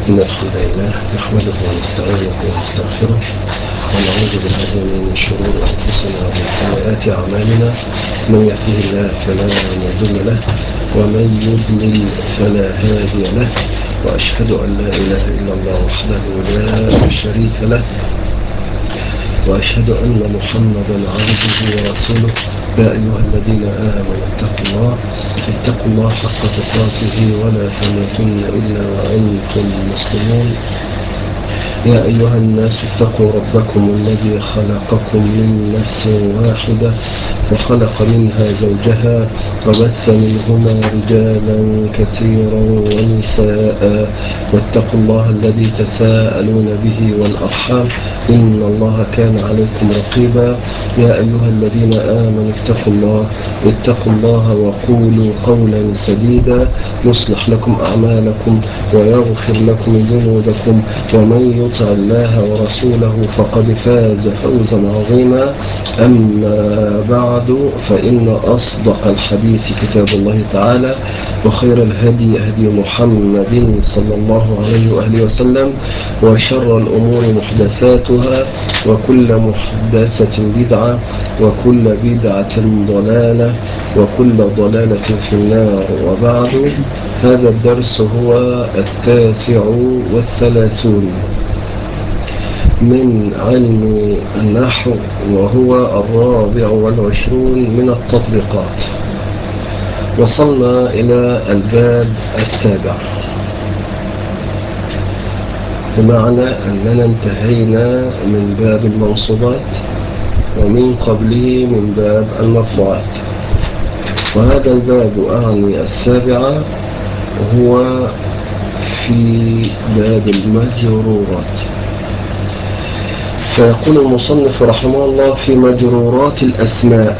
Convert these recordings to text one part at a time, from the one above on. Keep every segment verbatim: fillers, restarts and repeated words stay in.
إن الحمد لله نحمده ونستعينه ونستغفره ونعوذ بالله من شرور أنفسنا ومن سيئات أعمالنا. من يهده الله فلا مضل له ومن يضلل فلا هادي له، وأشهد أن لا إله إلا الله وحده لا شريك له، وأشهد أن محمدا عبده ورسوله. يا أيها الذين آمنوا اتقوا الله اتقوا الله حق تقاته ولا تموتن إلا وأنتم مسلمون. يا أيها الناس اتقوا ربكم الذي خلقكم من نفس واحدة وخلق منها زوجها وبث منهما رجالا كثيرا ونساء، واتقوا الله الذي تساءلون به والأرحام إن الله كان عليكم رقيبا. يا أيها الذين آمنوا اتقوا الله اتقوا الله وقولوا قولا سديدا يصلح لكم أعمالكم ويغفر لكم ذنوبكم، ومن يطع الله ورسوله فقد فاز فوزا عظيما. أما بعد، فإن أصدق الحديث كتاب الله تعالى، وخير الهدي هدي محمد صلى الله عليه وآله وسلم، وشر الأمور محدثاتها، وكل محدثة بدعة، وكل بدعة ضلالة، وكل ضلالة في النار. وبعد، هذا الدرس هو التاسع والثلاثون من علم النحو، وهو الرابع والعشرون من التطبيقات. وصلنا إلى الباب السابع، بمعنى أننا انتهينا من باب المنصوبات، ومن قبله من باب المرفوعات. وهذا الباب أعني السابعة هو في باب المجرورات. فيقول المصنف رحمه الله في مجرورات الأسماء،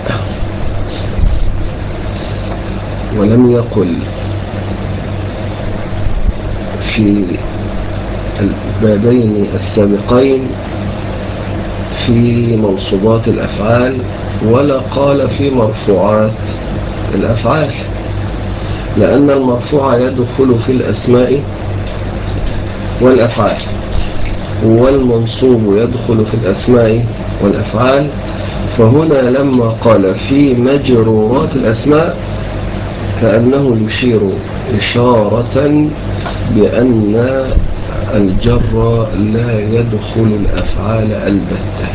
ولم يقل في البابين السابقين في منصوبات الأفعال، ولا قال في مرفوعات الأفعال، لأن المرفوع يدخل في الأسماء والأفعال، والمنصوب يدخل في الأسماء والأفعال. فهنا لما قال في مجرورات الأسماء كأنه يشير إشارة بأن الجر لا يدخل الأفعال البتة،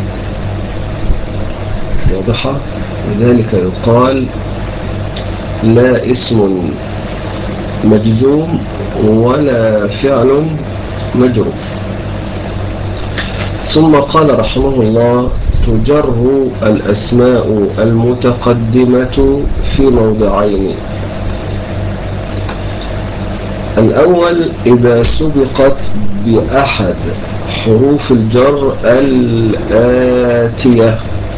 واضحة؟ لذلك يقال لا اسم مجزوم ولا فعل مجرور. ثم قال رحمه الله تجر الأسماء المتقدمة في موضعين. الأول إذا سبقت بأحد حروف الجر الآتية.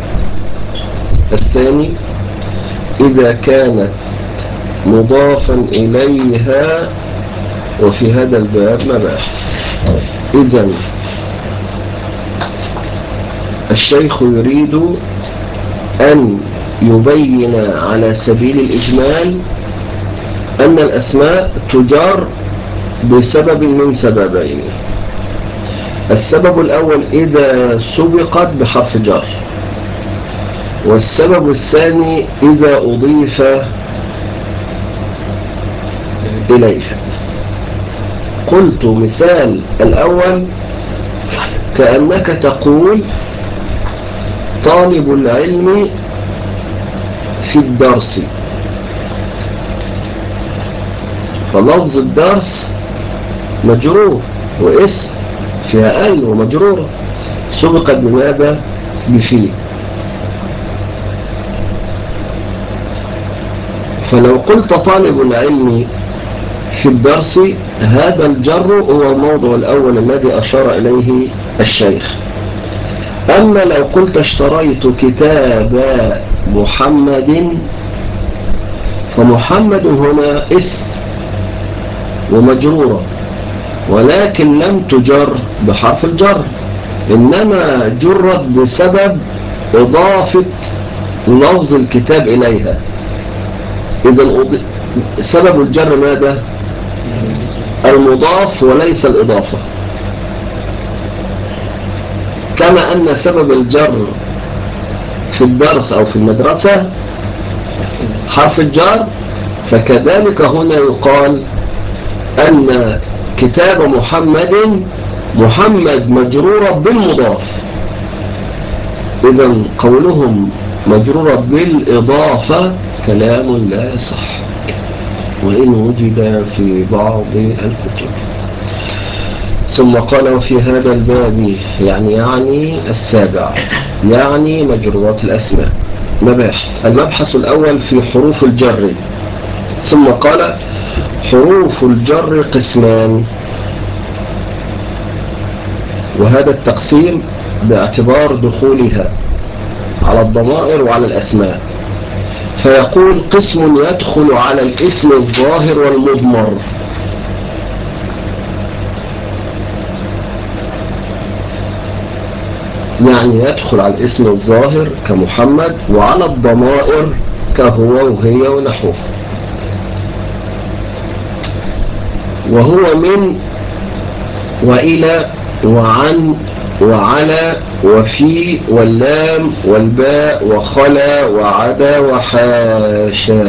الثاني إذا كانت مضافا إليها، وفي هذا الباب مباحث. إذن الشيخ يريد أن يبين على سبيل الإجمال أن الأسماء تجر بسبب من سببين. السبب الأول إذا سبقت بحرف جر، والسبب الثاني إذا أضيف إليها. قلت مثال الأول كأنك تقول طالب العلم في الدرس، فلفظ الدرس مجرور واسم فيها ال ومجرورة، سبقت بماذا؟ بفيه. فلو قلت طالب العلم في الدرس، هذا الجر هو الموضوع الأول الذي أشار إليه الشيخ. أما لو قلت اشتريت كتاب محمد، فمحمد هنا اسم ومجرورة، ولكن لم تجر بحرف الجر، إنما جرت بسبب إضافة لفظ الكتاب إليها. إذن سبب الجر ماذا؟ المضاف وليس الإضافة، كما أن سبب الجر في الدرس أو في المدرسة حرف الجر، فكذلك هنا يقال أن كتاب محمد محمد مجرورة بالمضاف. إذن قولهم مجرورة بالإضافة كلام لا يصح، وإن وجد في بعض الكتب. ثم قال وفي هذا الباب يعني يعني السابع يعني مجرورات الأسماء مباحث. المبحث الأول في حروف الجر. ثم قال حروف الجر قسمان، وهذا التقسيم باعتبار دخولها على الضمائر وعلى الأسماء. فيقول قسم يدخل على الاسم الظاهر والمضمر، يعني يدخل على الاسم الظاهر كمحمد وعلى الضمائر كهو وهي ونحوه، وهو من وإلى وعن وعلى وفي واللام والباء وخلا وعدا وحاشا.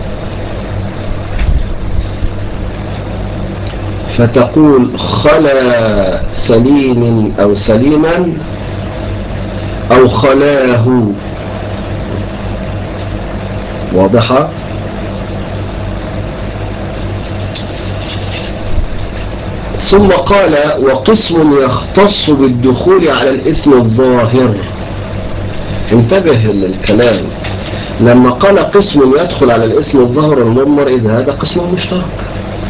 فتقول خلا سليم أو سليما أو خلاه. واضحة؟ ثم قال وقسم يختص بالدخول على الاسم الظاهر. انتبه للكلام، لما قال قسم يدخل على الاسم الظاهر المضمر إذا هذا قسم مشترك،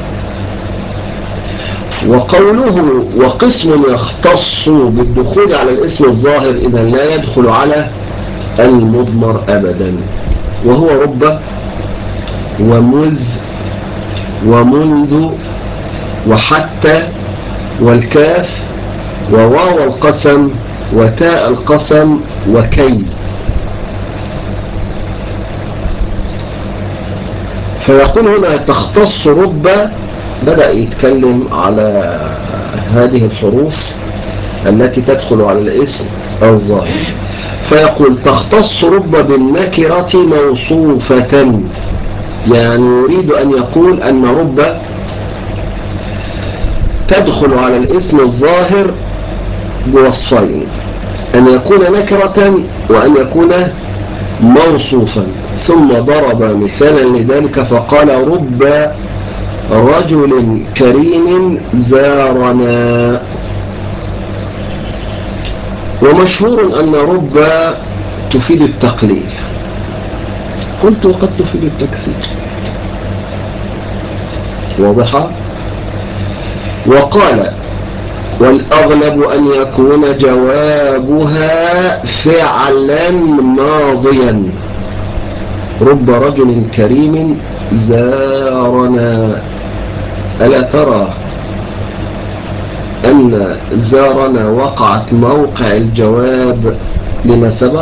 وقوله وقسم يختص بالدخول على الاسم الظاهر إذا لا يدخل على المضمر أبدا، وهو رب ومذ ومنذ وحتى والكاف وواو القسم وتاء القسم وكي. فيقول هنا تختص رب، بدأ يتكلم على هذه الحروف التي تدخل على الاسم الظاهر. فيقول تختص رب بالنكرة موصوفة، يعني يريد أن يقول أن رب تدخل على الاسم الظاهر بوصفين، أن يكون نكرة وأن يكون موصوفا. ثم ضرب مثالا لذلك فقال رب رجل كريم زارنا. ومشهور أن رب تفيد التقليل، قلت وقد تفيد التكثير. واضحة؟ وقال والأغلب أن يكون جوابها فعلا ماضيا. رب رجل كريم زارنا، ألا ترى أن زارنا وقعت موقع الجواب لما سبق؟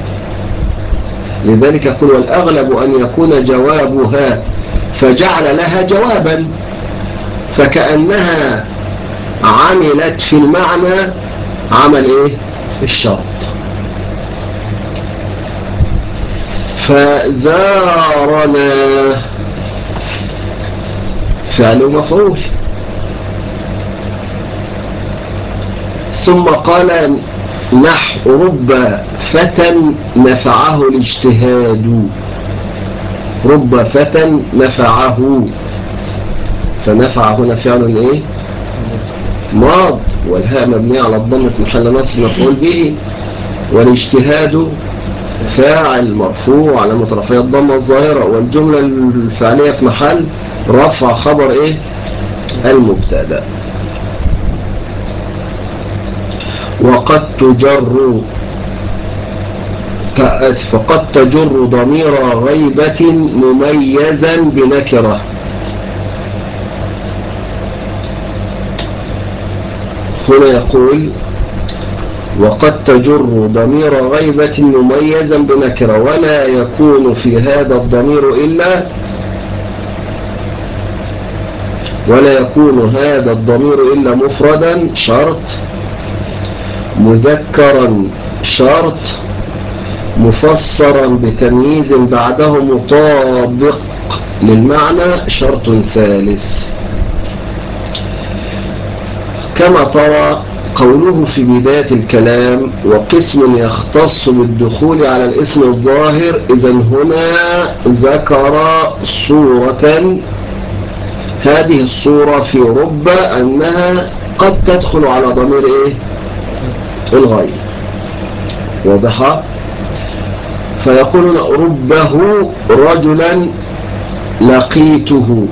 لذلك يقول والأغلب أن يكون جوابها، فجعل لها جوابا، فكأنها عملت في المعنى عمل ايه الشرط. فزارنا فعل مفعول. ثم قال نحو رب فتى نفعه الاجتهاد. رب فتى نفعه، فنفع هنا فعل ايه ماض، والهاء مبنية على الضمة محل نصب مفعول به، والاجتهاد فاعل مرفوع علامة رفعه الضمة الظاهرة، والجملة الفعلية في محل رفع خبر ايه المبتدا. وقد تجر فقد تجر ضمير غيبة مميزا بنكرة. هنا يقول وقد تجر ضمير غيبة مميزا بنكرة، ولا يكون في هذا الضمير إلا ولا يكون هذا الضمير إلا مفردا شرط، مذكرا شرط، مفسرا بتمييز بعده مطابق للمعنى شرط ثالث. كما ترى قوله في بداية الكلام وقسم يختص بالدخول على الاسم الظاهر، إذن هنا ذكر صورة، هذه الصورة في رب أنها قد تدخل على ضمير إيه؟ الغاية. واضحة؟ فيقولون ربه رجلا لقيته،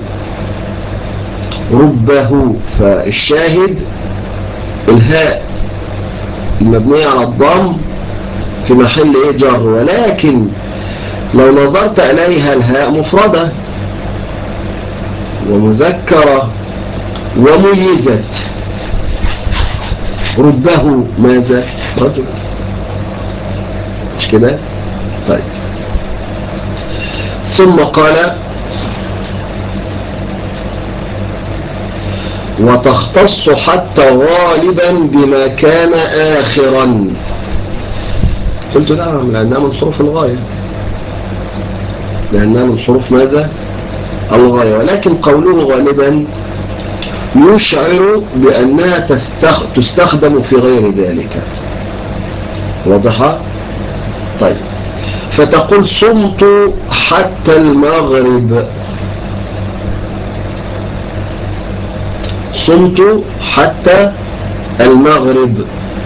ربه، فالشاهد الهاء المبنية على الضم في محل ايه؟ جر. ولكن لو نظرت اليها الهاء مفردة ومذكرة وميزت، ربه ماذا؟ رجل، مش كده؟ طيب، ثم قال وتختص حتى غالبا بما كان آخرا. قلت نعم، لأنها من حروف الغاية، لأنها من حروف ماذا؟ الغاية. ولكن قوله غالبا يشعر بأنها تستخدم في غير ذلك. واضحة؟ طيب، فتقول صمت حتى المغرب، صمت حتى المغرب،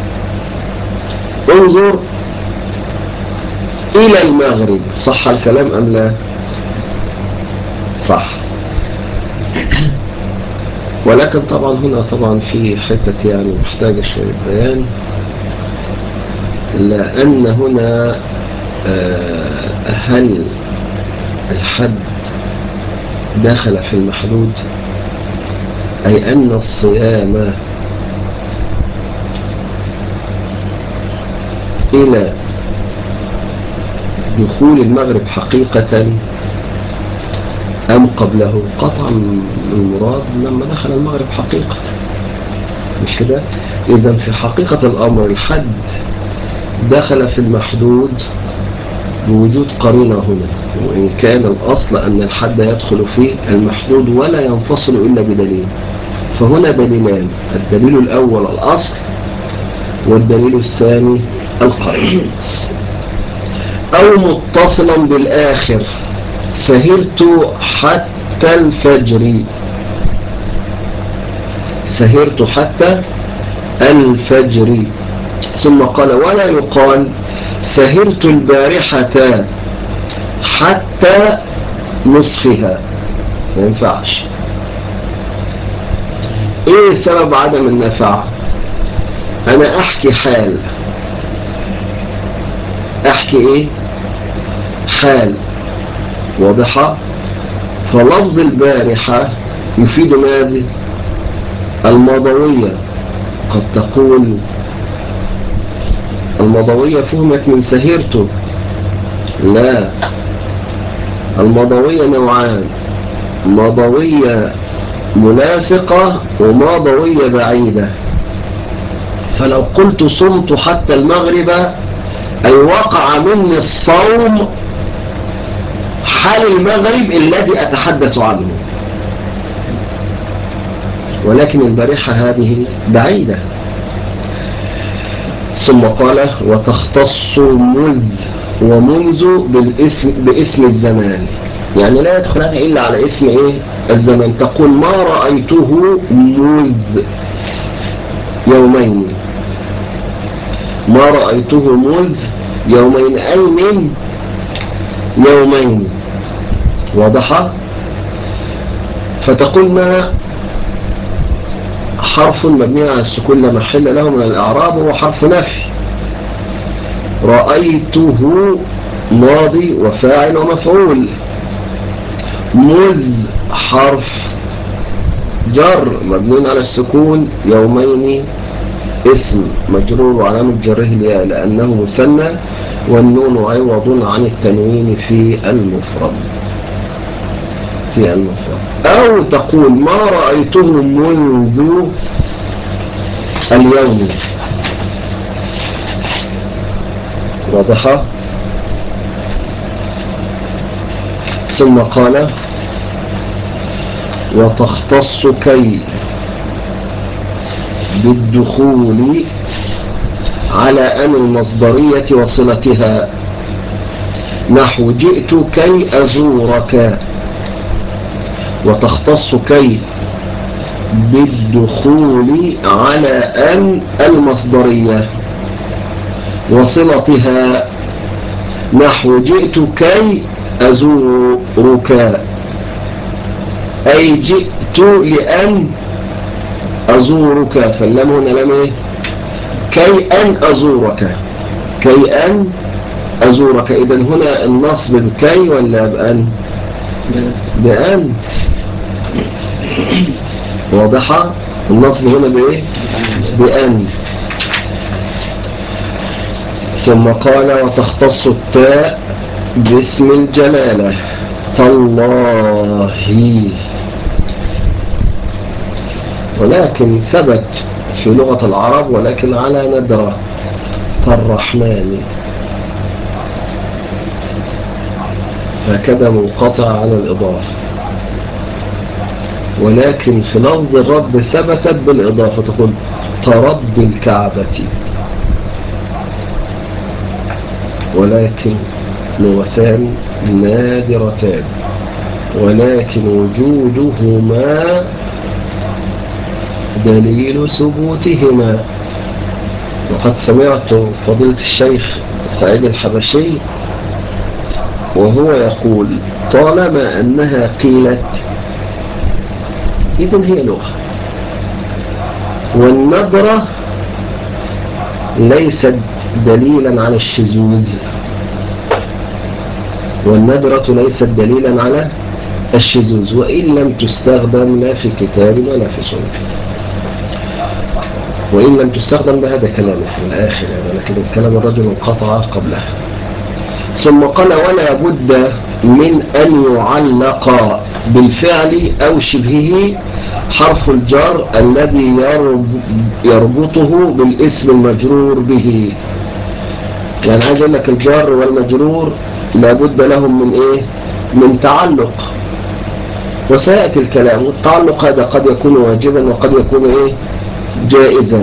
انظر إلى المغرب. صح الكلام أم لا؟ صح. ولكن طبعا هنا طبعا في حتة يعني محتاجة شوية بيان، لأن هنا هل الحد داخل في المحدود، أي أن الصيام إلى دخول المغرب حقيقة أم قبله؟ قطعا المراد لما دخل المغرب حقيقة، مش كده؟ إذن في حقيقة الأمر الحد دخل في المحدود بوجود قرينة هنا، وإن كان الأصل أن الحد يدخل في المحدود ولا ينفصل إلا بدليل. فهنا دليلان، الدليل الأول الأصل، والدليل الثاني القرينة. أو متصلا بالآخر، سهرت حتى الفجر، سهرت حتى الفجر. ثم قال ولا يقال سهرت البارحة حتى نصفها، ما ينفعش. ايه سبب عدم النفع؟ انا احكي حال، احكي ايه؟ حال. واضحة؟ فلفظ البارحة يفيد ماذا؟ الماضوية. قد تقول الماضوية فهمت من سهرته، لا، الماضوية نوعان، ماضوية ملاصقة وماضوية بعيدة. فلو قلت صمت حتى المغرب أي وقع مني الصوم حال المغرب الذي أتحدث عنه، ولكن البارحة هذه بعيدة. ثم قال وتختص مذ ومنذ بالاسم باسم الزمان، يعني لا يدخلان إلا على اسم إيه؟ الزمان. تقول ما رأيته مذ يومين، ما رأيته مذ يومين أي من يومين. واضحة؟ فتقول ما حرف مبني على السكون لا محل له من الإعراب، وهو حرف نفي. رأيته ماضي وفاعل ومفعول، مذ حرف جر مبني على السكون، يومين اسم مجرور وعلامة جره الياء لأنه مثنى، والنون عوض عن التنوين في المفرد. في المفرد، أو تقول ما رأيته منذ اليوم. واضحة؟ ثم قال وتختص كي بالدخول على أن المصدرية وصلتها، نحو جئت كي أزورك. وتختص كي بالدخول على أن المصدرية وصلتها، نحو جئت كي أزورك، أي جئت لأن أزورك. فاللام هنا لام إيه؟ كي أن أزورك، كي أن أزورك. إذن هنا النصب بكي ولا بأن؟ بأن. واضحة؟ النصب هنا بإيه؟ بأن. ثم قال وتختص التاء باسم الجلالة، تالله. ولكن ثبت في لغة العرب ولكن على ندرة، كالرحمن، هكذا منقطع على الإضافة. ولكن في لفظ الرب ثبتت بالإضافة، تقول ترب الكعبة. ولكن لغتان نادرتان، ولكن وجودهما دليل ثبوتهما. وقد سمعت فضيلة الشيخ سعيد الحبشي وهو يقول طالما أنها قيلت إذن هي لغة. والنظرة ليست دليلا على الشذوذ، والندرة ليست دليلا على الشذوذ، وإن لم تستخدم لا في كتاب ولا في سنة. وإن لم تستخدم بهذا كلامه في الآخر يعني، لكن الكلام الرجل انقطع قبله. ثم قال ولا بد من أن يعلق بالفعل أو شبهه حرف الجر الذي يربطه بالاسم المجرور به. يعني عايز أقول لك الجر والمجرور لابد لهم من إيه؟ من تعلق، وسيأتي الكلام. والتعلق هذا قد يكون واجبا وقد يكون إيه؟ جائزا.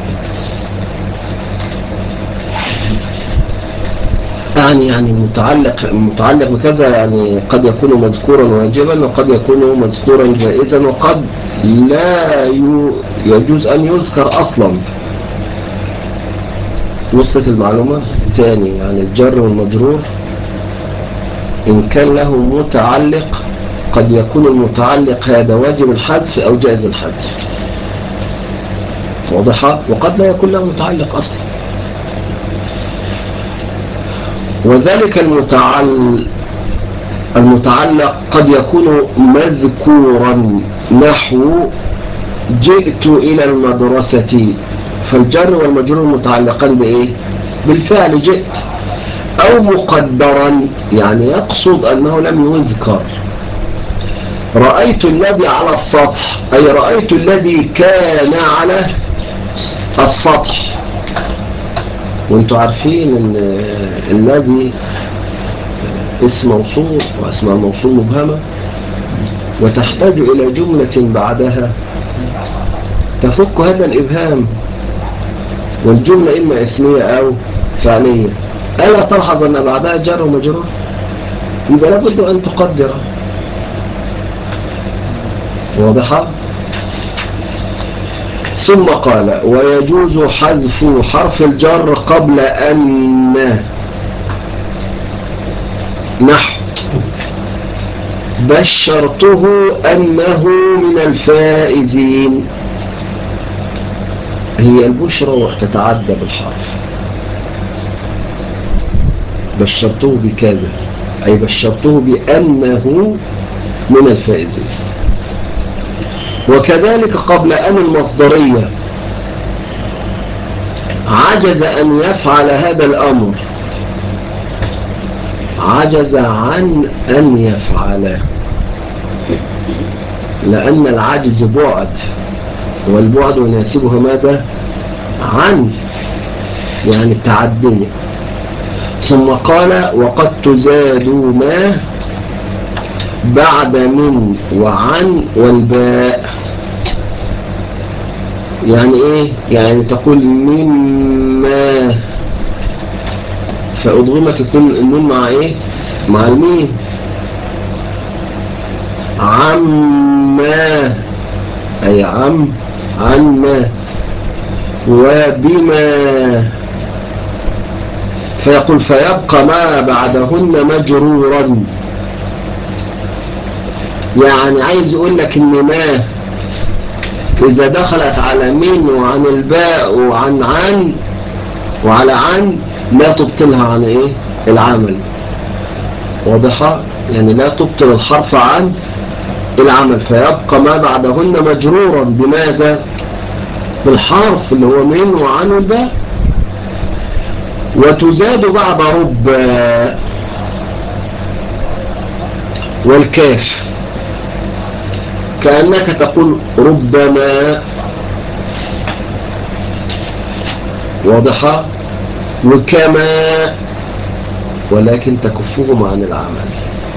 يعني يعني المتعلق المتعلق بكذا يعني قد يكون مذكورا واجبا وقد يكون مذكورا جائزا وقد لا يجوز أن يذكر أصلا. وصلت المعلومة؟ ثاني يعني الجر والمجرور إن كان له متعلق قد يكون المتعلق هذا واجب الحذف أو جائز الحذف، واضحة؟ وقد لا يكون له متعلق أصلا. وذلك المتعلق المتعلق قد يكون مذكورا، نحو جئت إلى المدرسة، فالجر والمجرور متعلقان بإيه؟ بالفعل جئت. أو مقدرا يعني يقصد أنه لم يذكر، رأيت الذي على السطح، أي رأيت الذي كان على السطح. وانتوا عارفين ان الذي اسم موصول واسماء موصول مبهمة، وتحتاج إلى جملة بعدها تفك هذا الإبهام، والجملة إما اسمية أو فعلية. ألا تلحظ أن بعدها جر ومجرور؟ يبقى لابد أن تقدر. واضحة؟ ثم قال ويجوز حذف حرف الجر قبل أن، نحو بشرته أنه من الفائزين. هي البشرى تتعدى بالحرف. بشرته بكذا أي بشرته بأنه من الفائزين. وكذلك قبل أن المصدرية عجز أن يفعل هذا الأمر، عجز عن أن يفعله. لأن العجز بعد، والبعد يناسبه ماذا؟ عن، يعني التعدية. ثم قال وقد تزاد ما بعد من وعن والباء. يعني ايه؟ يعني تقول مما، فأضغمت النون مع ايه؟ مع الميم. عما، أي عم، عما، وبما، فيقول فيبقى ما بعدهن مجرورا. يعني عايز يقول لك ان ما اذا دخلت على من وعن الباء وعن عن وعلى عن لا تبطلها عن ايه؟ العمل. واضحة؟ يعني لا تبطل الحرف عن العمل، فيبقى ما بعدهن مجرورا بماذا؟ بالحرف اللي هو من وعن الباء. وتزاد بعد رب والكاف، كأنك تقول ربما. واضحة؟ وكما، ولكن تكفهم عن العمل.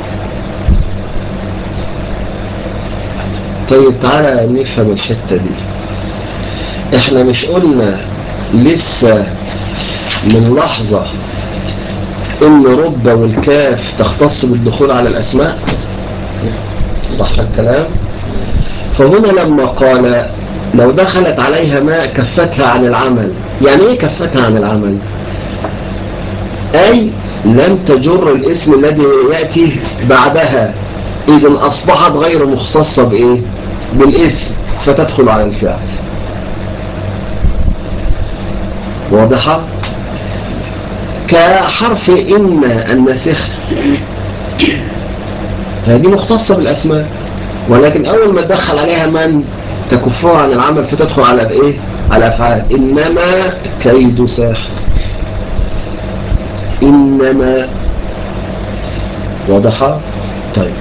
طيب تعالى نفهم الحتة دي. احنا مش قلنا لسه من لحظة ان رب والكاف تختص بالدخول على الاسماء؟ صح الكلام؟ فهنا لما قال لو دخلت عليها ما كفتها عن العمل، يعني ايه كفتها عن العمل؟ اي لم تجر الاسم الذي يأتي بعدها، اذن اصبحت غير مختصة بايه؟ بالاسم، فتدخل على الفعل. واضحة؟ كحرف إن الناسخ، هذه مختصة بالأسماء، ولكن أول ما تدخل عليها من تكفها عن العمل فتدخل على الإيه؟ على الأفعال. إنما كيد ساحر، إنما. واضحة؟ طيب.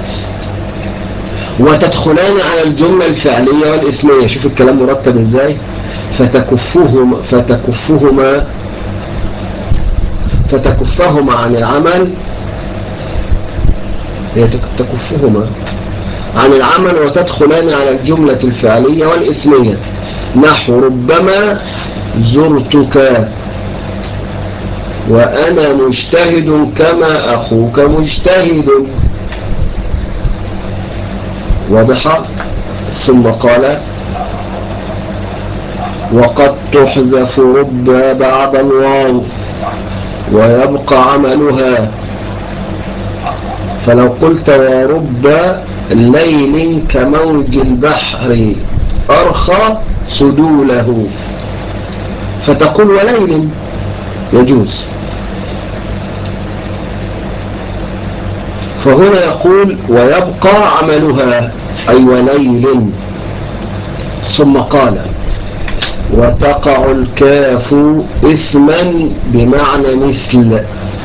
وتدخلان على الجملة الفعلية والاسمية. شوف الكلام مرتب إزاي. فتكفهما فتكفهما فتكفهما عن العمل، هي تكفهما عن العمل، وتدخلان على الجملة الفعلية والاسمية. نحو ربما زرتك وأنا مجتهد كما أخوك مجتهد. واضحة؟ ثم قال وقد تحذف رب بعد الواو ويبقى عملها. فلو قلت ورب ليل كموج البحر أرخى سدوله، فتقول وليل، يجوز. فهنا يقول ويبقى عملها، أي وليل. ثم قال وتقع الكاف اسما بمعنى مثل،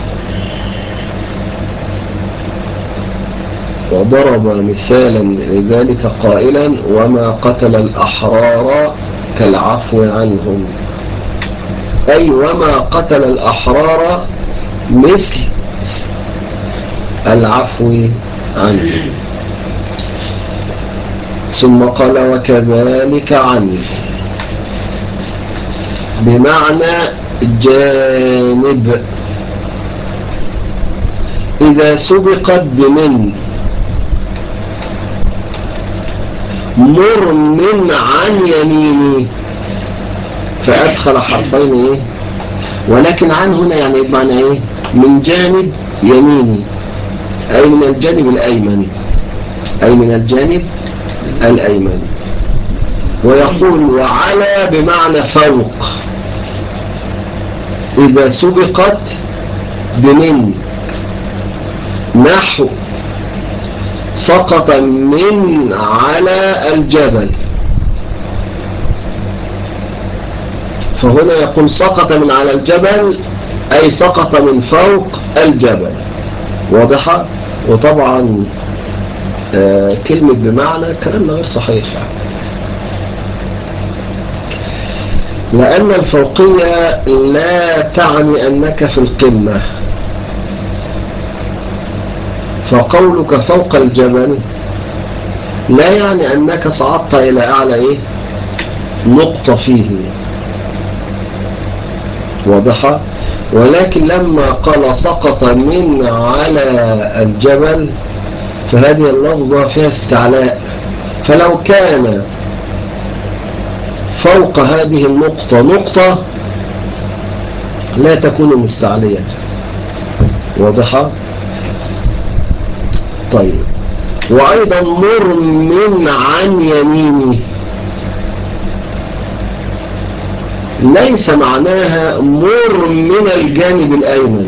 وضرب مثالا لذلك قائلا وما قتل الأحرار كالعفو عنهم، أي وما قتل الأحرار مثل العفو عنهم. ثم قال وكذلك عنه بمعنى جانب إذا سبقت بمن مر من عن يميني، فأدخل حرفين إيه؟ ولكن عن هنا يعني بمعنى إيه؟ من جانب يميني، أي من الجانب الأيمن، أي من الجانب الأيمن. ويقول وعلى بمعنى فوق إذا سبقت بمن، نحو سقط من على الجبل. فهنا يقول سقط من على الجبل أي سقط من فوق الجبل. واضحة؟ وطبعا آه كلمة بمعنى، الكلام ده غير صحيح، لأن الفوقية لا تعني أنك في القمة. فقولك فوق الجبل لا يعني أنك صعدت إلى أعلى إيه؟ نقطة فيه، واضحة. ولكن لما قال سقط من على الجبل فهذه اللفظة فيها استعلاء، فلو كان فوق هذه النقطة نقطة لا تكون مستعلية، واضحة. طيب، وأيضا مر من عن يمينه ليس معناها مر من الجانب الأيمن،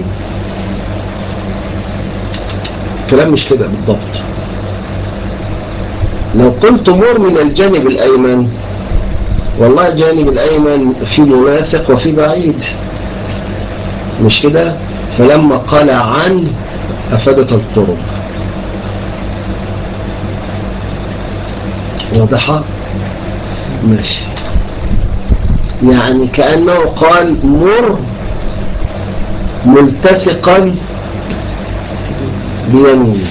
كلام مش كده بالضبط. لو قلت مر من الجانب الأيمن، والله الجانب الأيمن في ملاصق وفي بعيد، مش كده؟ فلما قال عن أفادت القرب، واضحة؟ ماشي، يعني كأنه قال مر ملتصقا بيمينه.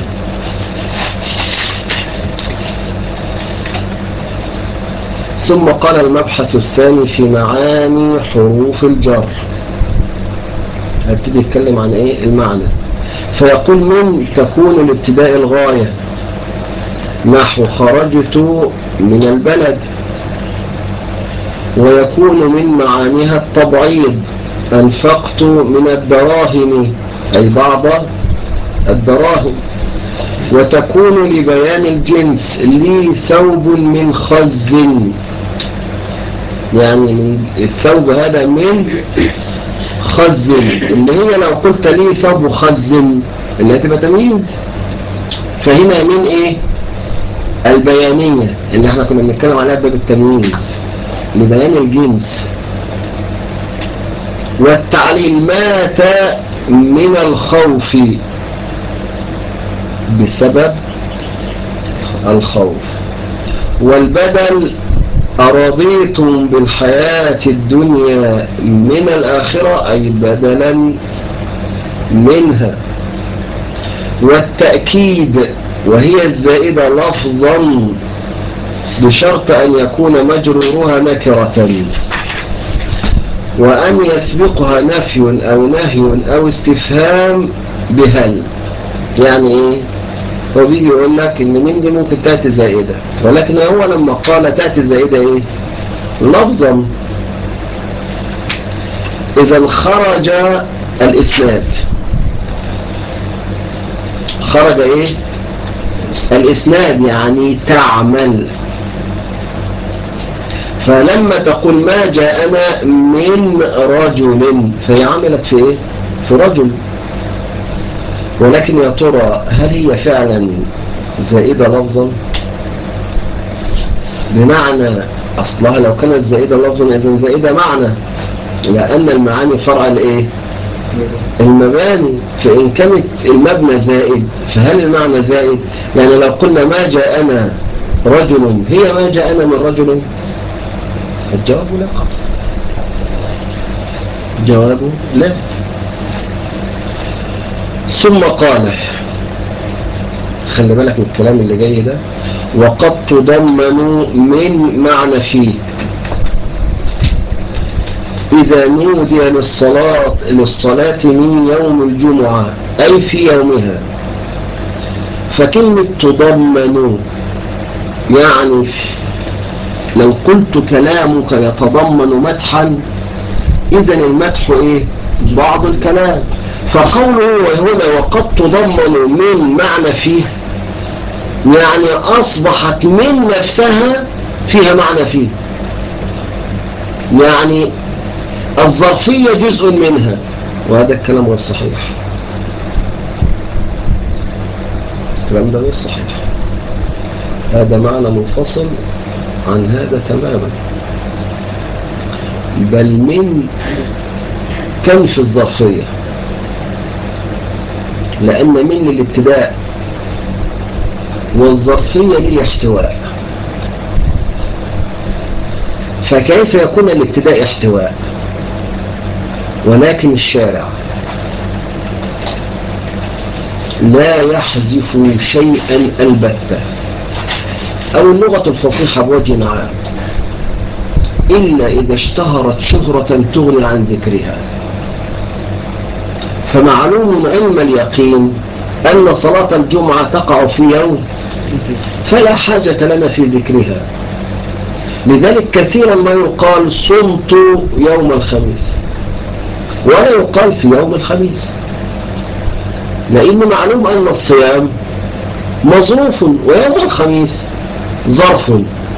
ثم قال المبحث الثاني في معاني حروف الجر، هبتدي يتكلم عن ايه؟ المعنى. فيقول من تكون الابتداء الغاية، نحو خرجت من البلد. ويكون من معانيها التبعيض، أنفقت من الدراهم أي بعض الدراهم. وتكون لبيان الجنس، لي ثوب من خز، يعني الثوب هذا من خز، اللي هي لو قلت لي ثوب خز اللي هتبقى تمييز، فهنا من ايه؟ البيانية اللي احنا كنا بنتكلم عليها باب التمييز، لبيان الجنس. والتعليل مات من الخوف بسبب الخوف. والبدل أرضيتم بالحياة الدنيا من الآخرة أي بدلا منها. والتأكيد وهي الزائدة لفظا بشرط أن يكون مجرورها نكرة، وأن يسبقها نفي أو نهي أو استفهام بهل. يعني إيه؟ هو بيجي يقول لك إن من دي ممكن تأتي زائدة، ولكن هو لما قال تأتي زائدة إيه؟ لفظا. إذا خرج الإسناد، خرج إيه؟ الإسناد يعني تعمل. فلما تقول ما جاءنا من رجل فهي عملت في إيه؟ في رجل. ولكن يا ترى هل هي فعلا زائدة لفظا؟ بمعنى أصلها لو كانت زائدة لفظا إذن زائدة معنى، لأن المعاني فرع الإيه؟ المباني. فإن كانت المبنى زائد فهل المعنى زائد؟ يعني لو قلنا ما جاءنا رجل هي ما جاءنا من رجل، الجواب لا. جواب لا. ثم قال، خلي بالك من الكلام اللي جاي ده، وقد تضمنوا من معنى فيه إذا نودي للصلاة للصلاة من يوم الجمعة أي في يومها. فكلمة تضمنوا يعني لو قلت كلامك يتضمن مدحا إذن المدح إيه؟ بعض الكلام. فقوله هنا وقد تضمنوا من معنى فيه يعني أصبحت من نفسها فيها معنى فيه، يعني الظرفية جزء منها، وهذا الكلام غير صحيح. الكلام ده غير صحيح، هذا معنى منفصل عن هذا تماما. بل من كنف الظرفية، لأن من الابتداء والظرفية دي احتواء، فكيف يكون الابتداء احتواء؟ ولكن الشارع لا يحذف شيئا البتة، أو اللغة الفصيحة بوجه عام، إلا إذا اشتهرت شهرة تغني عن ذكرها. فمعلوم علم اليقين أن صلاة الجمعة تقع في يوم، فلا حاجة لنا في ذكرها. لذلك كثيرا ما يقال صمت يوم الخميس، ولا يقال في يوم الخميس، لأن معلوم أن الصيام مظروف ويوم الخميس ظرف،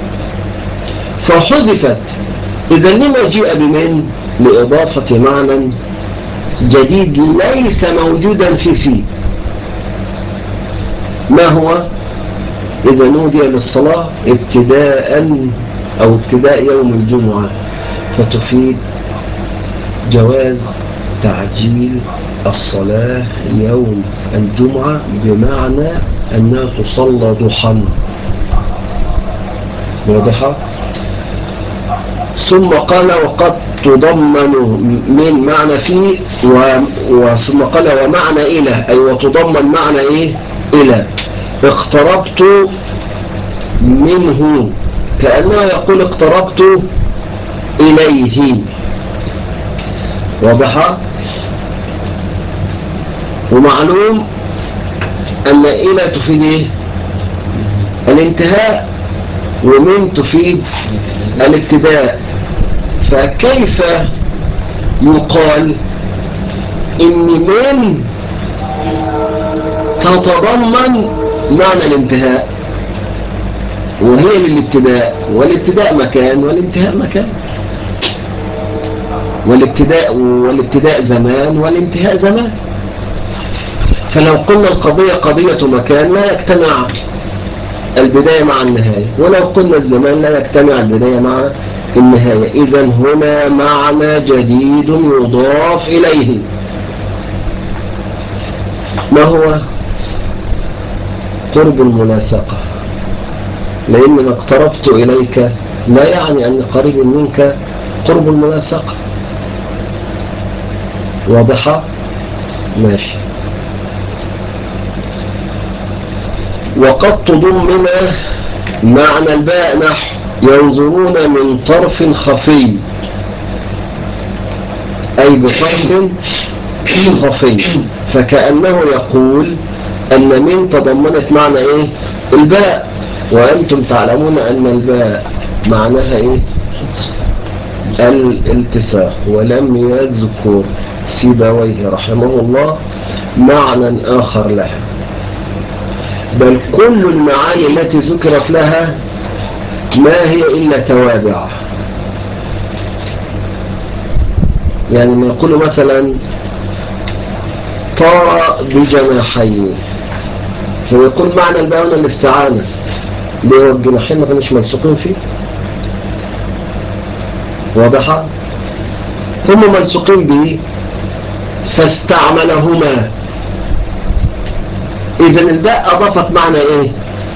فحذفت. إذا لما جاء بمن؟ لإضافة معنى جديد ليس موجودا في فيه. ما هو؟ إذا نودي للصلاة ابتداء أو ابتداء يوم الجمعة، فتفيد جواز تعجيل الصلاة يوم الجمعة، بمعنى أنها تصلى ضحى. واضحة؟ ثم قال وقد تضمن من معنى فيه، وثم قال ومعنى إلى، أي وتضمن معنى إيه؟ إلى. اقتربت منه، كأنه يقول اقتربت إليه. واضحة؟ ومعلوم أن إلى تفيد إيه؟ الانتهاء، ومن تفيد الابتداء. فكيف يقال إن من تتضمن معنى الانتهاء وهي للابتداء، والابتداء مكان والانتهاء مكان، والابتداء والابتداء زمان والانتهاء زمان. فلو قلنا القضية قضية مكان لا يجتمع البداية مع النهاية، ولو قلنا الزمان لا يجتمع البداية مع النهاية. إذا هنا معنى جديد يضاف إليه. ما هو؟ قرب الملاصقة، لأنما اقتربت إليك لا يعني أن قريب منك قرب الملاصقة. واضحة؟ ماشي. وقد تضمن معنى الباء نحو ينظرون من طرف خفي، أي بطرف خفي، فكأنه يقول أن من تضمنت معنى إيه؟ الباء، وأنتم تعلمون أن الباء معناها إيه؟ الالتصاق. ولم يذكر سيبويه رحمه الله معنى آخر لها، بل كل المعاني التي ذكرت لها ما هي إلا توابع. يعني ما يقول مثلا طار بجناحين، فيقول معنى الباء الاستعانة، اللي هو الجناحين ما كانوش ملصقين فيه. واضحة؟ هم ملصقين به فاستعملهما. إذن الباء أضافت معنى إيه؟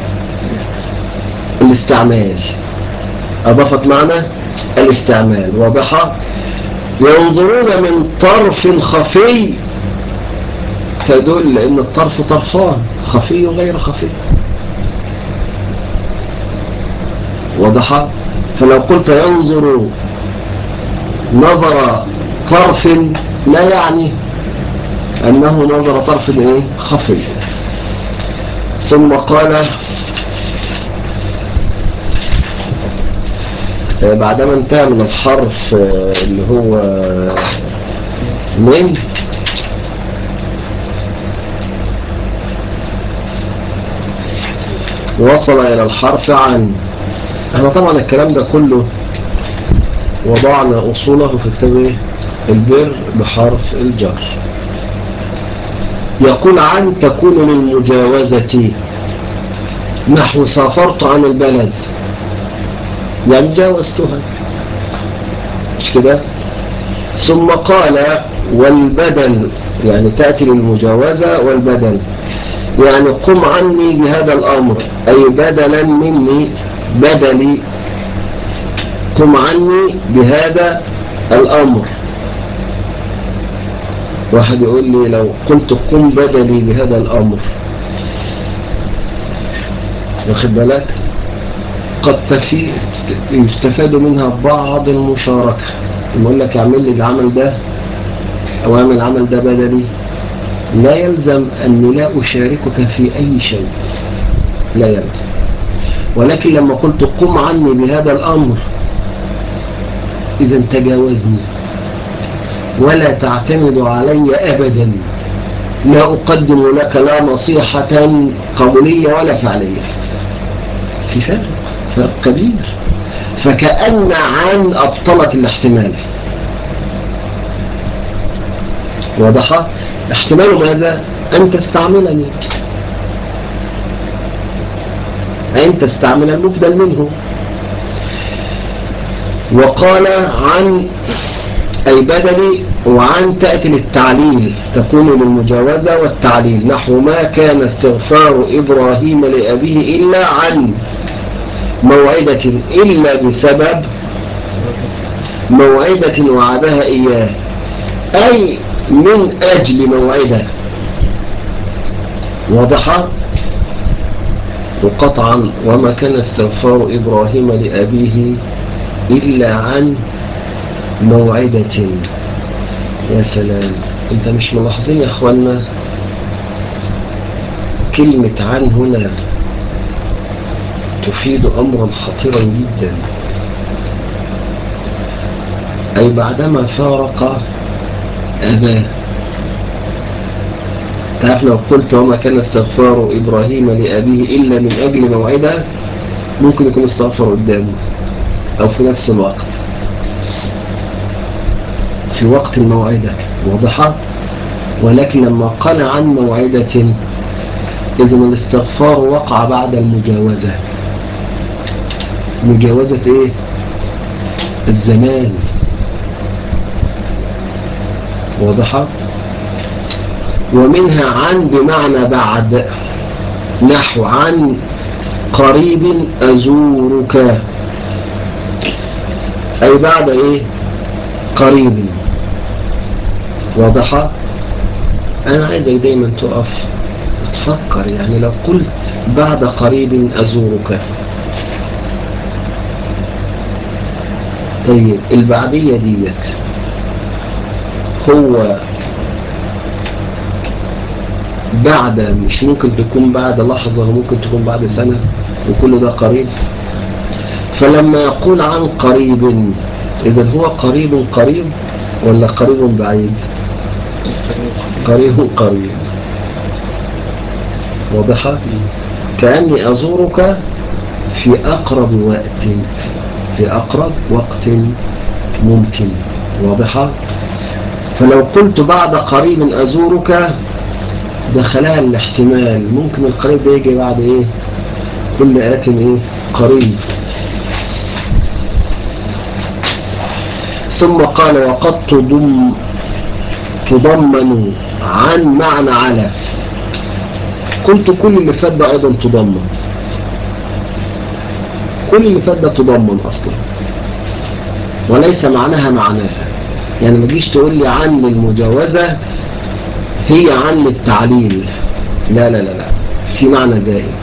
الاستعمال، أضافت معنى الاستعمال. واضحة؟ ينظرون من طرف خفي تدل ان الطرف طرفان، خفي وغير خفي. واضحة؟ فلو قلت ينظر نظر طرف لا يعني انه نظر طرف ايه؟ خفي. ثم قال بعدما انتهى من الحرف اللي هو من، وصل إلى الحرف عن. احنا طبعا الكلام ده كله وضعنا أصوله في كتاب البر بحرف الجر. يقول عن تكون للمجاوزة، نحو سافرت عن البلد، يعني جاوزتها، مش كده؟ ثم قال والبدل، يعني تأتي للمجاوزة والبدل، يعني قم عني بهذا الأمر، أي بدلا مني، بدلي، قم عني بهذا الأمر. واحد يقول لي لو قلت قم بدلي بهذا الأمر، واخد بالك، قد تفي يستفاد منها بعض المشاركة. يقول لك اعمل لي العمل ده أو اعمل العمل ده بدلي، لا يلزم أني لا أشاركك في أي شيء، لا يلزم. ولكن لما قلت قم عني بهذا الأمر، إذا تجاوزني ولا تعتمد علي أبدا، لا أقدم لك لا نصيحة قولية ولا فعلية. في فرق، فرق كبير. فكأن عن أبطلت الاحتمال. واضحة؟ احتمال ماذا؟ أن تستعملني، أن تستعمل المبدل منه. وقال عن أي بدلي، وعن تأتي للتعليل، تكون للمجاوزة والتعليل، نحو ما كان استغفار إبراهيم لأبيه إلا عن موعدة، إلا بسبب موعدة وعدها إياه، أي من أجل موعدة. واضحة؟ وقطعا وما كان استغفار إبراهيم لأبيه إلا عن موعدة. يا سلام، انت مش ملاحظين يا اخوانا كلمة عن هنا تفيد أمرا خطيرا جدا، أي بعدما فارق أباه. تعرف لو قلت وما كان استغفار إبراهيم لأبيه إلا من أجل موعدة، ممكن يكون استغفر قدامه أو في نفس الوقت، في وقت الموعدة. واضحة؟ ولكن لما قال عن موعدة، إذن الاستغفار وقع بعد المجاوزة. مجاوزة إيه؟ الزمان. واضحة؟ ومنها عن بمعنى بعد، نحو عن قريب أزورك، أي بعد إيه؟ قريب. واضحة؟ أنا عايزك دايما تقف تفكر، يعني لو قلت بعد قريب أزورك، طيب البعدية ديت هو بعد، مش ممكن تكون بعد لحظة وممكن تكون بعد سنة، وكل ده قريب. فلما يقول عن قريب، إذن هو قريب قريب ولا قريب بعيد؟ قريب قريب. واضحة؟ كأني أزورك في أقرب وقت، في أقرب وقت ممكن. واضحة؟ فلو قلت بعد قريب أزورك، دخلها الاحتمال، ممكن القريب ده يجي بعد إيه؟ كل آت إيه؟ قريب. ثم قال وقد تضم تضمن عن معنى على. قلت كل اللي فات ده أيضا تضمن، كل اللي فات ده تضمن أصلا، وليس معناها معناها. يعني ما تجيش تقول لي عن المجاوزة هي عن التعليل، لا لا لا لا، في معنى زائد.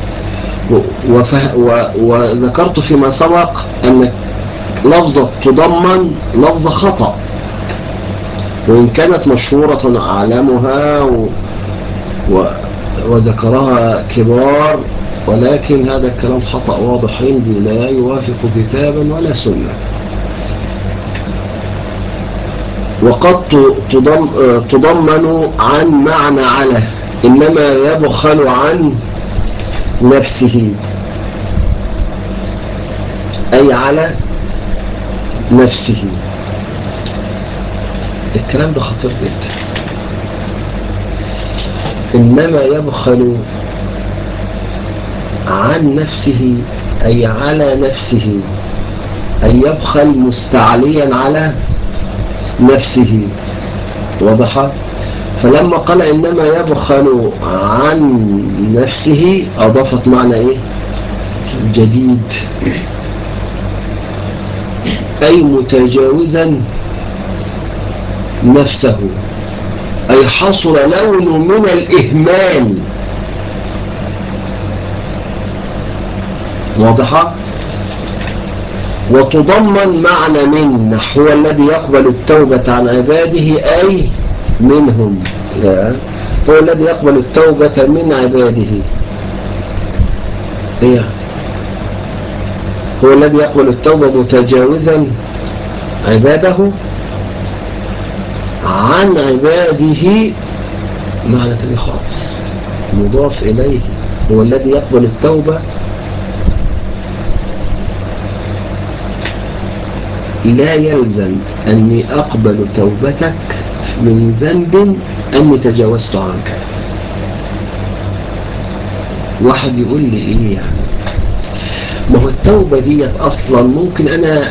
وذكرت فيما سبق أن لفظة تضمن لفظة خطأ، وإن كانت مشهورة أعلامها و... و... وذكرها كبار، ولكن هذا الكلام خطأ واضح عندي، لا يوافق كتابا ولا سنة. وقد تضم... تضمن عن معنى على، إنما يبخل عن نفسه، أي على نفسه. الكلام ده خطير جدا. إنما يبخل عن نفسه أي على نفسه، أي يبخل مستعليا على نفسه. واضحة؟ فلما قال إنما يبخل عن نفسه أضافت معنى إيه جديد، أي متجاوزا نفسه، أي حصل لون من الإهمال. واضحة؟ وتضمن معنى من هو الذي يقبل التوبة عن عباده أي منهم، لا هو الذي يقبل التوبة من عباده، إيه؟ هو الذي يقبل التوبة متجاوزا عباده عن عباده، معنى تاني خالص مضاف إليه. هو الذي يقبل التوبة لا يلزم أني أقبل توبتك من ذنب أني تجاوزت عنك. واحد يقول لي إيه يعني؟ ما هو التوبة دي أصلا ممكن أنا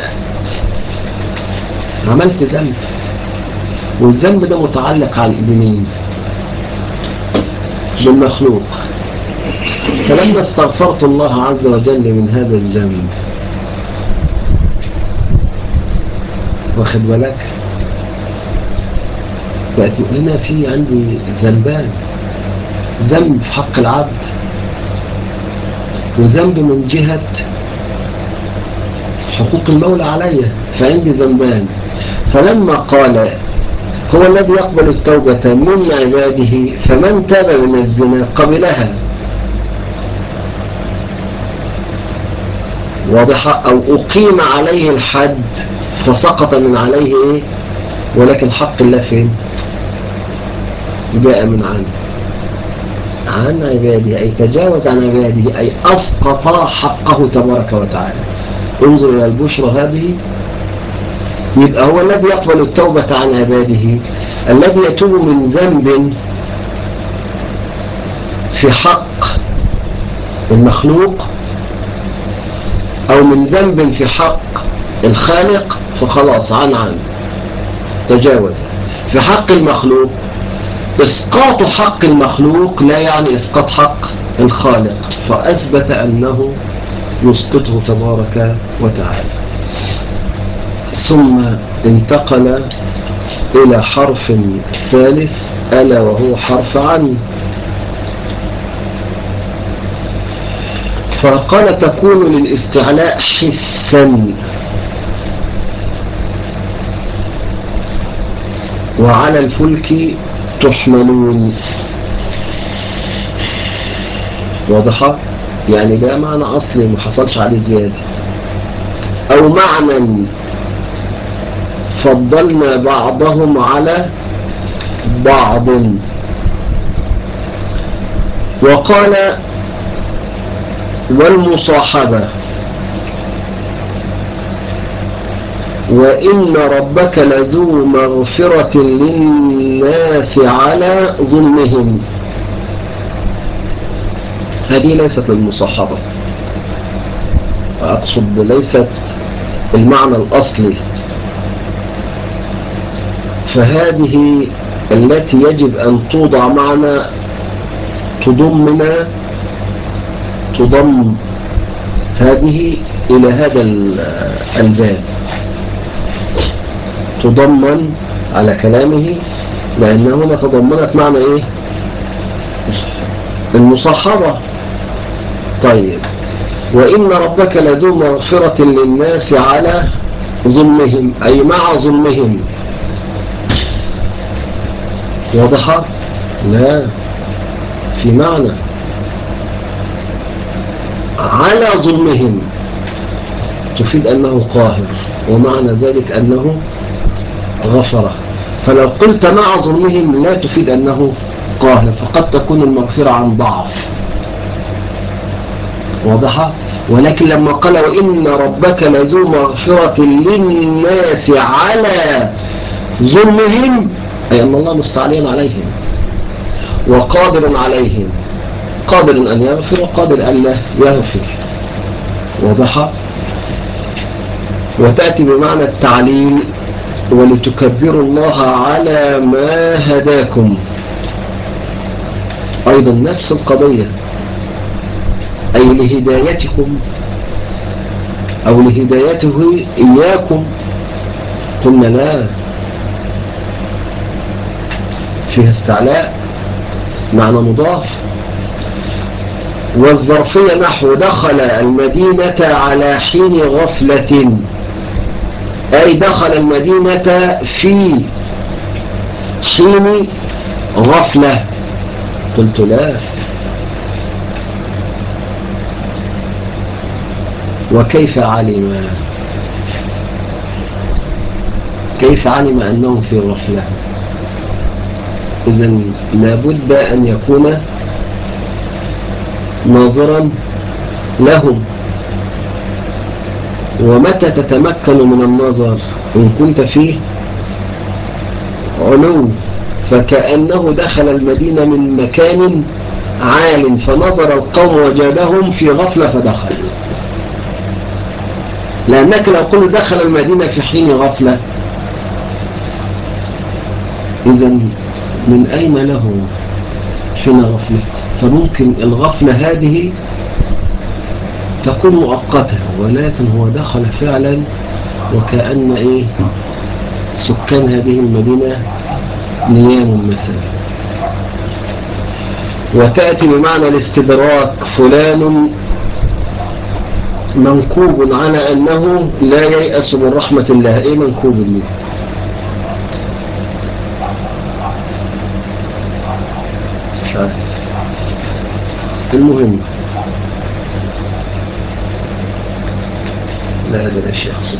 عملت ذنب، والذنب ده متعلق على بمين؟ بالمخلوق. فلما استغفرت الله عز وجل من هذا الذنب، واخد بالك، بقت هنا في عندي ذنبان، ذنب في حق العبد وذنب من جهة حقوق المولى علي، فعندي ذنبان. فلما قال هو الذي يقبل التوبة من عباده، فمن تاب من الزنا قبلها، واضحة، أو أقيم عليه الحد فسقط من عليه إيه، ولكن حق الله فين؟ جاء من عنه عن عباده، أي تجاوز عن عباده، أي أسقط حقه تبارك وتعالى. انظر إلى البشرى هذه. يبقى هو الذي يقبل التوبة عن عباده الذي يتوب من ذنب في حق المخلوق أو من ذنب في حق الخالق، فخلاص عن عن تجاوز. في حق المخلوق إسقاط حق المخلوق لا يعني إسقاط حق الخالق، فأثبت أنه يسقطه تبارك وتعالى. ثم انتقل إلى حرف ثالث ألا وهو حرف عن. فقال تكون للاستعلاء حسا، وعلى الفلك تحملون. واضحة؟ يعني ده معنى أصلي ما حصلش عليه زيادة، أو معنى فضلنا بعضهم على بعض. وقال والمصاحبة وإن ربك لذو مغفرة للناس على ظلمهم، هذه ليست للمصاحبة، أقصد ليست المعنى الأصلي، فهذه التي يجب أن توضع معنا تضمنا تضم هذه إلى هذا الباب، تضمن على كلامه، لأنه هنا تضمنت معنى إيه؟ المصاحبة. طيب، وإن ربك لذو مغفرة للناس على ظلمهم، أي مع ظلمهم. واضحة؟ لا، في معنى على ظلمهم تفيد أنه قاهر، ومعنى ذلك أنه غفر. فلو قلت مع ظلمهم لا تفيد أنه قاهر، فقد تكون المغفرة عن ضعف. واضحة؟ ولكن لما قال وإن ربك لذو مغفرة للناس على ظلمهم، أي أن الله مستعلين عليهم وقادر عليهم، قادر أن يغفر وقادر أن لا يغفر. واضحة؟ وتأتي بمعنى التعليل ولتكبروا الله على ما هداكم. أيضا نفس القضية، أي لهدايتكم أو لهدايته إياكم. قلنا لا، فيها استعلاء معنى مضاف. والظرفية نحو دخل المدينة على حين غفلة، أي دخل المدينة في حين غفلة. قلت لا. وكيف علم كيف علم أنهم في غفلة؟ إذن لابد أن يكون ناظرا لهم. ومتى تتمكن من النظر؟ إن كنت فيه علو، فكأنه دخل المدينة من مكان عال فنظر القوم وجدهم في غفلة فدخل. لأنك لو قلت دخل المدينة في حين غفلة، إذن من أين له حين غفلة؟ فممكن الغفلة هذه تكون مؤقتة، ولكن هو دخل فعلا وكأن إيه سكان هذه المدينة نيام مثلا. وتأتي بمعنى الاستدراك، فلان منكوب على أنه لا ييأس من رحمة الله. إيه منكوب ليه؟ مش عارف. المهم لا هذا الأشياء حصل.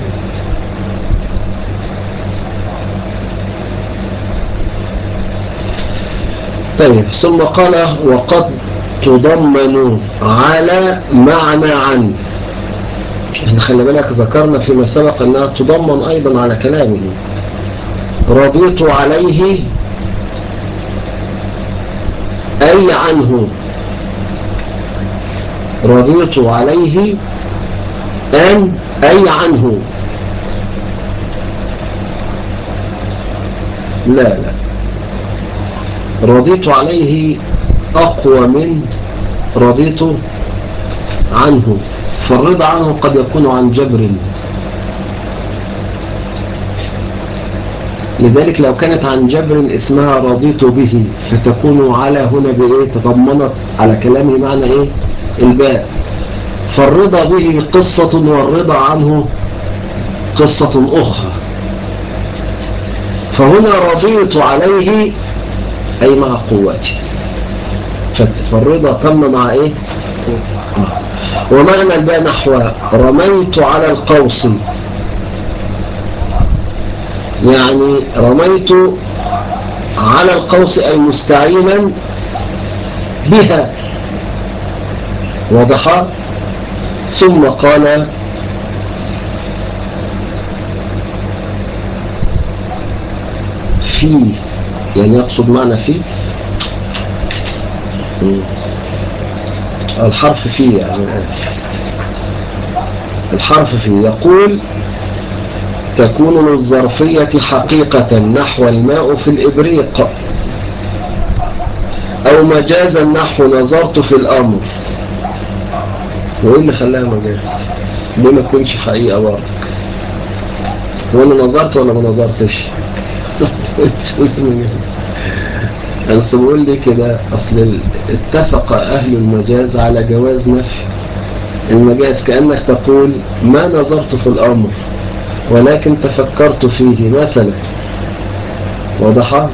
طيب، ثم قال وقد تضمن على معنى عن. احنا خلي بالك ذكرنا فيما سبق انها تضمن ايضا على كلامه. رضيت عليه اي عنه، رضيت عليه ان اي عنه. لا لا، رضيت عليه اقوى من رضيت عنه. فالرضا عنه قد يكون عن جبر، لذلك لو كانت عن جبر اسمها رضيت به، فتكون على هنا بإيه؟ تضمنت على كلامه معنى إيه؟ الباء. فالرضا به قصة والرضا عنه قصة أخرى. فهنا رضيت عليه أي مع قوتي، فالرضا تم مع إيه؟ ومعنى الباء نحو رميت على القوس، يعني رميت على القوس أي مستعينا بها. واضحة؟ ثم قال في، يعني يقصد معنى في الحرف في، يعني الحرف في يقول تكون للظرفية حقيقة نحو الماء في الإبريق، أو مجازا نحو نظرت في الأمر. وإيه اللي خلاها مجاز؟ ليه ما تكونش حقيقة برضه؟ وأنا نظرت ولا ما نظرتش؟ أنت بقول لي كده، أصل اتفق أهل المجاز على جواز نفي المجاز، كأنك تقول ما نظرت في الأمر ولكن تفكرت فيه مثلا. واضحة؟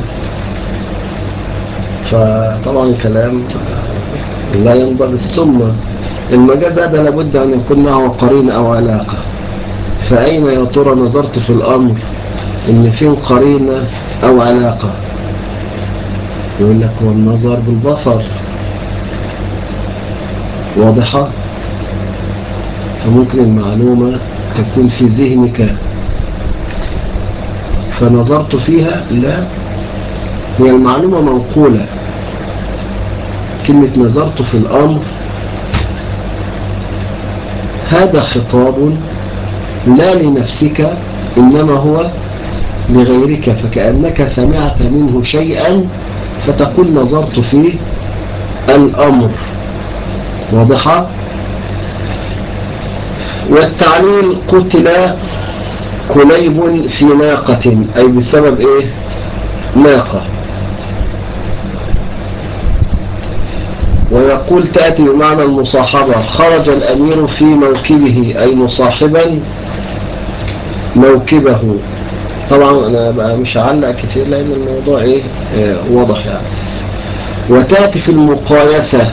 فطبعا كلام لا ينضبط. ثم المجاز هذا لابد أن يكون معه قرين أو علاقة. فأين يا ترى نظرت في الأمر إن فيه قرينة أو علاقة؟ يقول لك هو النظر بالبصر. واضحة؟ فممكن المعلومة تكون في ذهنك فنظرت فيها، لا، هي المعلومة منقولة. كلمة نظرت في الأمر هذا خطاب لا لنفسك إنما هو لغيرك، فكأنك سمعت منه شيئا فتقول نظرت فيه الأمر. واضحة؟ والتعليل قتل كليب في ناقة، أي بسبب إيه؟ ناقة. ويقول تأتي بمعنى المصاحبة، خرج الأمير في موكبه، أي مصاحبا موكبه. طبعا أنا بقى مش هعلق كتير لأن الموضوع إيه آه واضح يعني. وتأتي في المقايسة،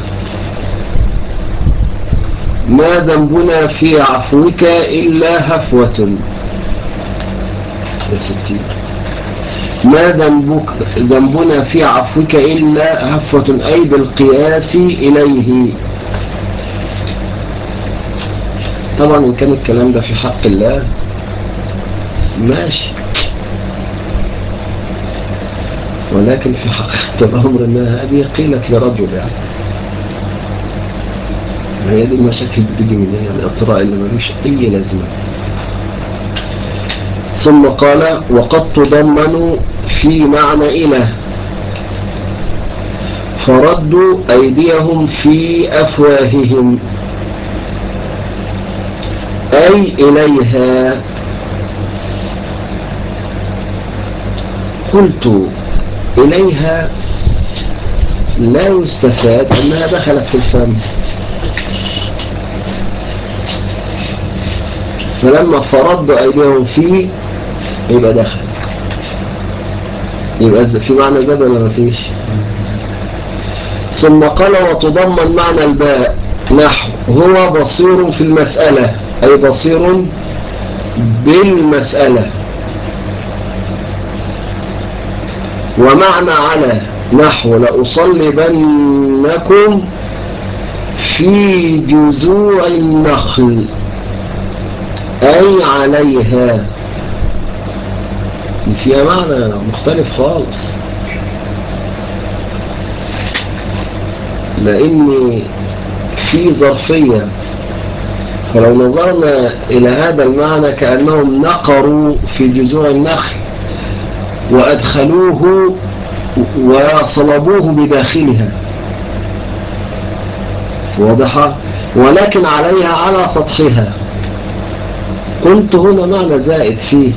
ما ذنبنا في عفوك إلا هفوة. يا ستي، ما ذنبك ذنبنا في عفوك إلا هفوة، أي بالقياس إليه. طبعا إن كان الكلام ده في حق الله ماشي، ولكن في حقيقة الأمر أنها هذه قيلت لرجل يعني. هي دي المشاكل بتيجي من هي الإطراء اللي ملوش أي لازمة. ثم قال وقد تضمنوا في معنى إله، فردوا أيديهم في أفواههم، أي إليها. قلت إليها لا يستفاد أنها دخلت في الفم، فلما فردوا أيديهم فيه يبقى دخل، يبقى في معنى زاد ولا ما فيش؟ ثم قال وتضمن معنى الباء، نحو هو بصير في المسألة، أي بصير بالمسألة. ومعنى على، نحو لأصلبنكم في جذوع النخل، أي عليها. فيها معنى مختلف خالص، لأن في ظرفية، فلو نظرنا إلى هذا المعنى كأنهم نقروا في جذوع النخل وأدخلوه وصلبوه بداخلها. واضحة؟ ولكن عليها على سطحها. قلت هنا معنى زائد فيه،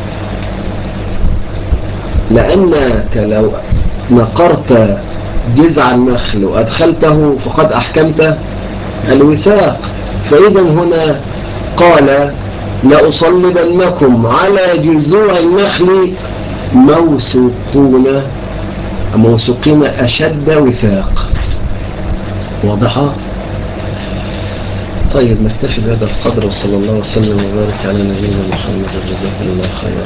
لأنك لو نقرت جذع النخل وأدخلته فقد أحكمت الوثاق. فإذا هنا قال لأصلبنكم على جذوع النخل موثوقون موثوقين أشد وثاق. واضحة؟ طيب نكتفي بهذا القدر، وصلى الله وسلم وبارك على نبينا محمد. جزاكم الله خيرا.